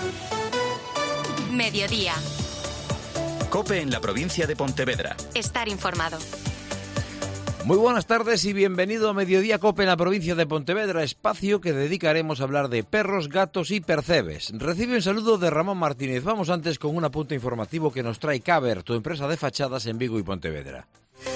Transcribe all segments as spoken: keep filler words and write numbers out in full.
Mediodía. COPE en la provincia de Pontevedra. Estar informado. Muy buenas tardes y bienvenido a Mediodía COPE en la provincia de Pontevedra, espacio que dedicaremos a hablar de perros, gatos y percebes. Recibe un saludo de Ramón Martínez. Vamos antes con un apunte informativo que nos trae Caber, tu empresa de fachadas en Vigo y Pontevedra.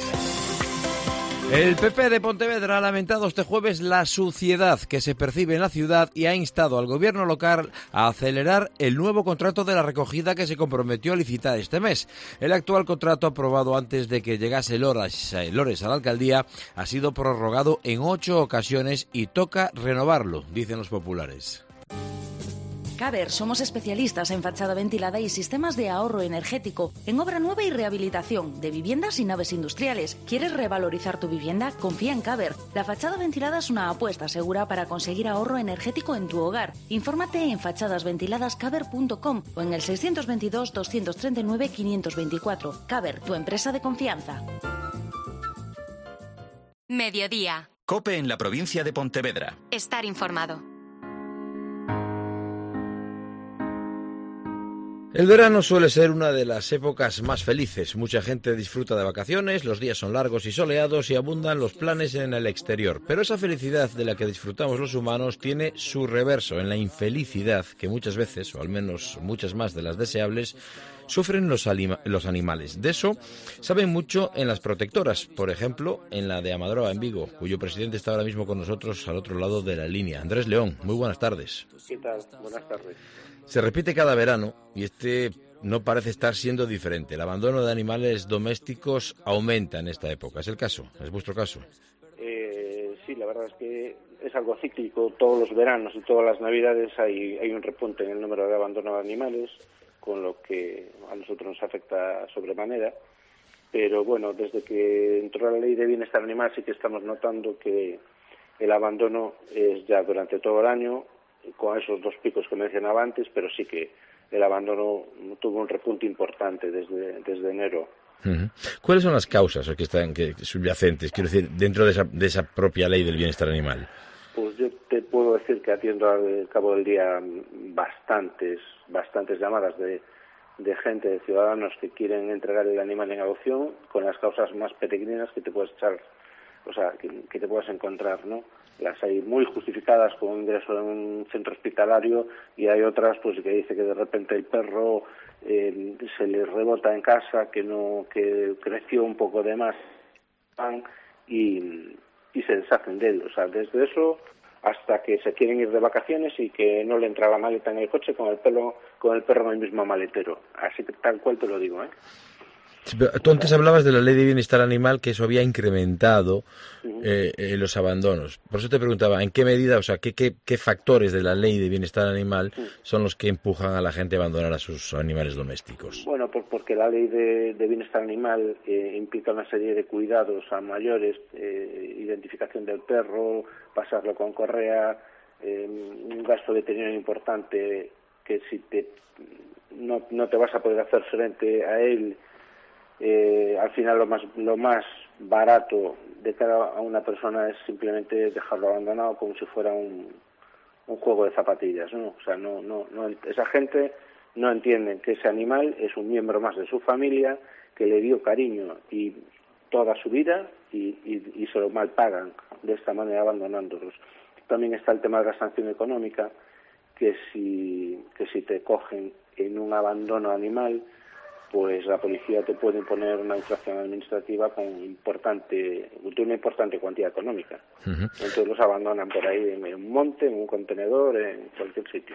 El P P de Pontevedra ha lamentado este jueves la suciedad que se percibe en la ciudad y ha instado al gobierno local a acelerar el nuevo contrato de la recogida que se comprometió a licitar este mes. El actual contrato, aprobado antes de que llegase Lores, Lores a la alcaldía, ha sido prorrogado en ocho ocasiones y toca renovarlo, dicen los populares. Caber, somos especialistas en fachada ventilada y sistemas de ahorro energético, en obra nueva y rehabilitación de viviendas y naves industriales. ¿Quieres revalorizar tu vivienda? Confía en Caber. La fachada ventilada es una apuesta segura para conseguir ahorro energético en tu hogar. Infórmate en fachadas ventiladas caber punto com o en el seiscientos veintidós, doscientos treinta y nueve, quinientos veinticuatro. Caber, tu empresa de confianza. Mediodía. COPE en la provincia de Pontevedra. Estar informado. El verano suele ser una de las épocas más felices. Mucha gente disfruta de vacaciones, los días son largos y soleados y abundan los planes en el exterior. Pero esa felicidad de la que disfrutamos los humanos tiene su reverso en la infelicidad que muchas veces, o al menos muchas más de las deseables, sufren los, alima- los animales. De eso saben mucho en las protectoras, por ejemplo, en la de Amadroa, en Vigo, cuyo presidente está ahora mismo con nosotros al otro lado de la línea. Andrés León, muy buenas tardes. ¿Qué tal? Buenas tardes. Se repite cada verano y este no parece estar siendo diferente. El abandono de animales domésticos aumenta en esta época. ¿Es el caso? ¿Es vuestro caso? Eh, sí, la verdad es que es algo cíclico. Todos los veranos y todas las navidades hay, hay un repunte en el número de abandono de animales, con lo que a nosotros nos afecta sobremanera. Pero bueno, desde que entró la ley de bienestar animal sí que estamos notando que el abandono es ya durante todo el año, con esos dos picos que mencionaba antes, pero sí que el abandono tuvo un repunte importante desde, desde enero. Uh-huh. ¿Cuáles son las causas que están que, subyacentes, quiero decir, dentro de esa, de esa propia ley del bienestar animal? Pues yo te puedo decir que atiendo al cabo del día bastantes, bastantes llamadas de, de gente, de ciudadanos que quieren entregar el animal en adopción con las causas más peregrinas que te puedes echar, o sea, que, que te puedas encontrar, ¿no? Las hay muy justificadas con un ingreso en un centro hospitalario y hay otras pues que dice que de repente el perro eh, se le rebota en casa, que no que creció un poco de más y, y se deshacen de él. O sea, desde eso hasta que se quieren ir de vacaciones y que no le entra la maleta en el coche con el pelo, con el perro en el mismo maletero. Así que tal cual te lo digo, ¿eh? Tú antes hablabas de la ley de bienestar animal, que eso había incrementado eh, eh, los abandonos. Por eso te preguntaba, ¿en qué medida, o sea, qué, qué, qué factores de la ley de bienestar animal son los que empujan a la gente a abandonar a sus animales domésticos? Bueno, por, porque la ley de, de bienestar animal eh, implica una serie de cuidados a mayores, eh, identificación del perro, pasarlo con correa, eh, un gasto veterinario importante que si te no, no te vas a poder hacer frente a él. Eh, al final lo más lo más barato de cara a una persona es simplemente dejarlo abandonado como si fuera un, un juego de zapatillas, ¿no? O sea, no, no, no, esa gente no entiende que ese animal es un miembro más de su familia, que le dio cariño y toda su vida y, y, y se lo malpagan de esta manera abandonándolos. También está el tema de la sanción económica, que si, que si te cogen en un abandono animal, pues la policía te puede imponer una infracción administrativa con importante, de una importante cuantía económica. Uh-huh. Entonces los abandonan por ahí en un monte, en un contenedor, en cualquier sitio.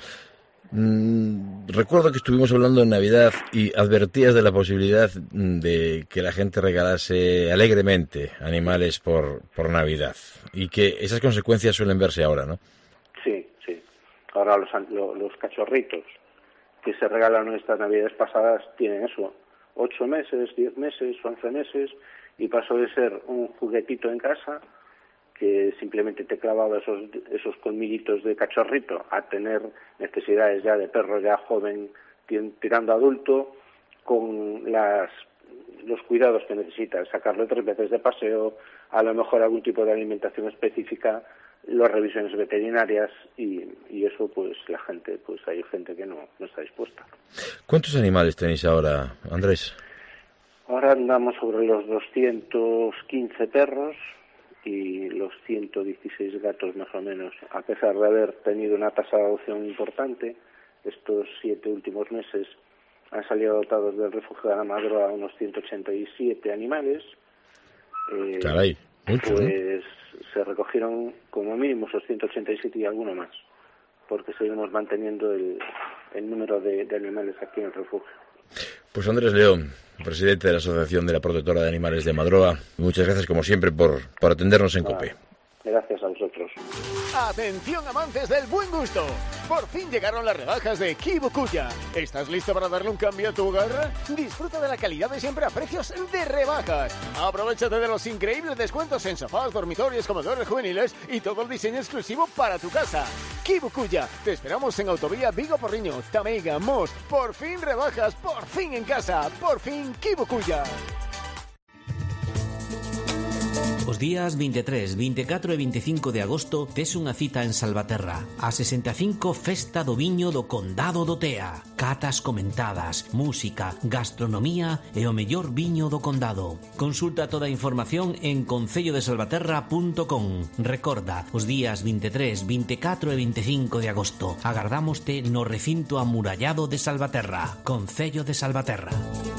Mm, recuerdo que estuvimos hablando en Navidad y advertías de la posibilidad de que la gente regalase alegremente animales por, por Navidad y que esas consecuencias suelen verse ahora, ¿no? Sí, sí. Ahora los, los, los cachorritos que se regalaron estas navidades pasadas tienen eso, ocho meses, diez meses, once meses, y pasó de ser un juguetito en casa que simplemente te clavaba esos esos colmillitos de cachorrito a tener necesidades ya de perro ya joven tirando adulto, con las los cuidados que necesitas, sacarlo tres veces de paseo, a lo mejor algún tipo de alimentación específica las revisiones veterinarias y, y eso pues la gente, pues hay gente que no, no está dispuesta. ¿Cuántos animales tenéis ahora, Andrés? Ahora andamos sobre los doscientos quince perros y los ciento dieciséis gatos más o menos, a pesar de haber tenido una tasa de adopción importante. Estos siete últimos meses han salido adoptados del refugio de la Madroa unos ciento ochenta y siete animales. Eh, Caray, mucho, pues ¿no? Se recogieron como mínimo esos ciento ochenta y siete y alguno más, porque seguimos manteniendo el, el número de, de animales aquí en el refugio. Pues Andrés León, presidente de la Asociación de la Protectora de Animales de Madroa, muchas gracias como siempre por, por atendernos en COPE. Gracias a vosotros. Atención amantes del buen gusto. Por fin llegaron las rebajas de Kibukuya. ¿Estás listo para darle un cambio a tu hogar? Disfruta de la calidad de siempre a precios de rebajas. Aprovéchate de los increíbles descuentos en sofás, dormitorios, comedores juveniles y todo el diseño exclusivo para tu casa. Kibukuya. Te esperamos en Autovía Vigo Porriño, Tameiga, Mos. Por fin rebajas, por fin en casa. Por fin Kibukuya. Os días veintitrés, veinticuatro e veinticinco de agosto tes unha cita en Salvaterra. A sesenta e cinco Festa do Viño do Condado do Tea. Catas comentadas, música, gastronomía e o mellor viño do condado. Consulta toda a información en concello de salvaterra punto com. Recorda, os días veintitrés, veinticuatro e veinticinco de agosto. Agardámoste no recinto amurallado de Salvaterra. Concello de Salvaterra.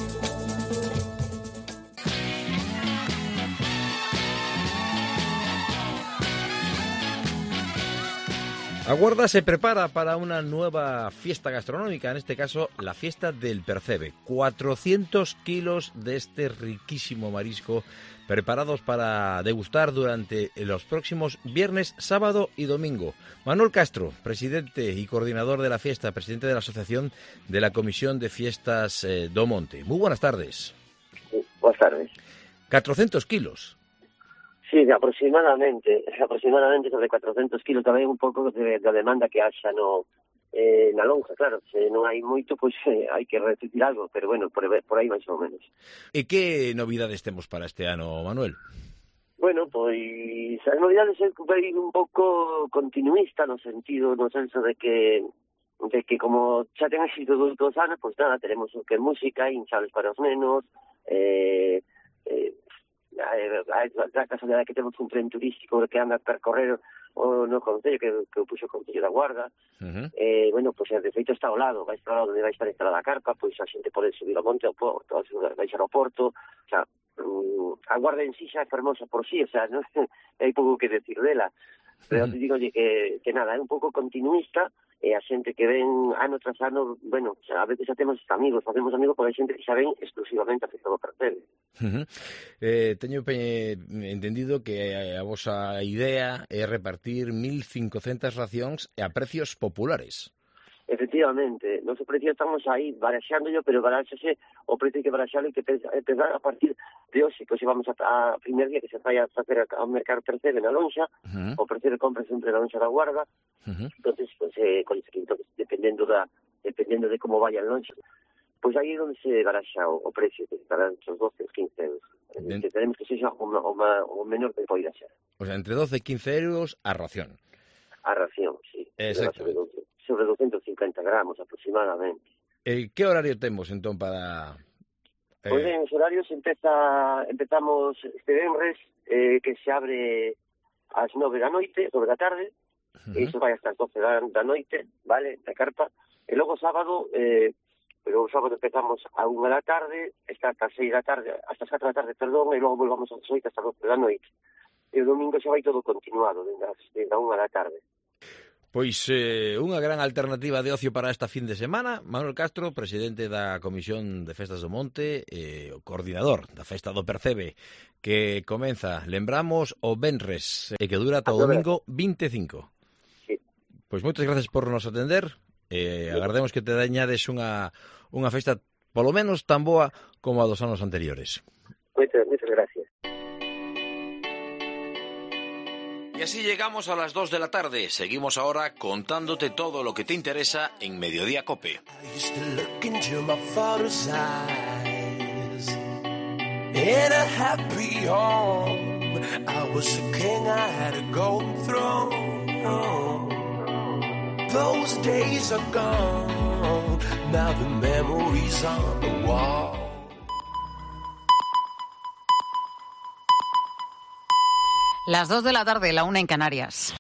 A Guarda se prepara para una nueva fiesta gastronómica, en este caso la fiesta del percebe. cuatrocientos kilos de este riquísimo marisco preparados para degustar durante los próximos viernes, sábado y domingo. Manuel Castro, presidente y coordinador de la fiesta, presidente de la Asociación de la Comisión de Fiestas eh, do Monte. Muy buenas tardes. Buenas tardes. cuatrocientos kilos. Sí, aproximadamente, aproximadamente sobre cuatrocientos kilos, tamén un pouco de, da demanda que haxa no, eh, na lonja, claro, se non hai moito, pois eh, hai que repetir algo, pero bueno, por, por aí máis ou menos. E que novidades temos para este ano, Manuel? Bueno, pois as novidades é un pouco continuista no sentido, no senso de que de que como xa ten éxito dos dos anos, pois nada, teremos o que música, hinchables para os nenos, eh, eh, a casualidade que temos un tren turístico que anda a percorrer o no concello que, que o puxo o Concello da Guarda. Uh-huh. eh, bueno, pois pues, de feito está ao lado, vai estar ao lado onde vai estar instalada a carpa, pois a xente pode subir ao monte, ao porto, vai xer ao porto, o sea, um, a Guarda en sí xa é fermosa por sí, o sea, non hai pouco que decir dela, pero uh-huh. te digo que, que nada, é un pouco continuista, e a xente que ven ano tras ano, bueno, xa, a veces xa temos amigos, facemos amigos, porque hai xente que xa ven exclusivamente a festa do percebe. Uh-huh. Eh, teño pe- entendido que a vosa idea é repartir mil cincocentas racións a precios populares. Efectivamente, nos precio estamos aí baraxándolo, pero baraxase o precio que baraxalo e que empezar a partir de hoxe, que hoxe vamos a, a primer día que se vai a facer ao mercado percebe na lonxa, uh-huh. o percebe compra sempre na lonxa da Guarda, uh-huh. entonces, pues, eh, con ese, entonces, dependendo da dependendo de como vaya a lonxa, pois pues aí é onde se baraxa o, o precio, que estará entre os doce e quince euros. Den... Que tenemos que sexa o, o, o menor que poida ser. O sea, entre doce e quince euros a ración. A ración, sí. Exacto. Sobre doscientos cincuenta gramos aproximadamente. Eh, que horario temos, entón, para... Eh... Pois ben, os horarios empeza, empezamos este venres, eh, que se abre ás nove da noite, sobre da tarde, uh-huh. e iso vai hasta as doce da, da noite, vale, da carpa, e logo sábado, eh, pero o sábado empezamos a unha da tarde, está hasta as seis da tarde, hasta as catro da tarde, perdón, e logo volvamos ás oito hasta as doce da noite. E o domingo xa vai todo continuado, desde a unha da tarde. Pois eh, unha gran alternativa de ocio para esta fin de semana. Manuel Castro, presidente da Comisión de Festas do Monte, eh, o coordinador da Festa do Percebe, que comeza, lembramos, o venres, e que dura ata o domingo vinte e cinco. Sí. Pois moitas gracias por nos atender. Eh, agardemos que te dañades unha, unha festa polo menos tan boa como a dos anos anteriores. Moitas, moitas gracias. Y así llegamos a las dos de la tarde. Seguimos ahora contándote todo lo que te interesa en Mediodía Cope. I was a king, I had a golden throne. Those days are gone, now the memories on the wall. Las dos de la tarde, la una en Canarias.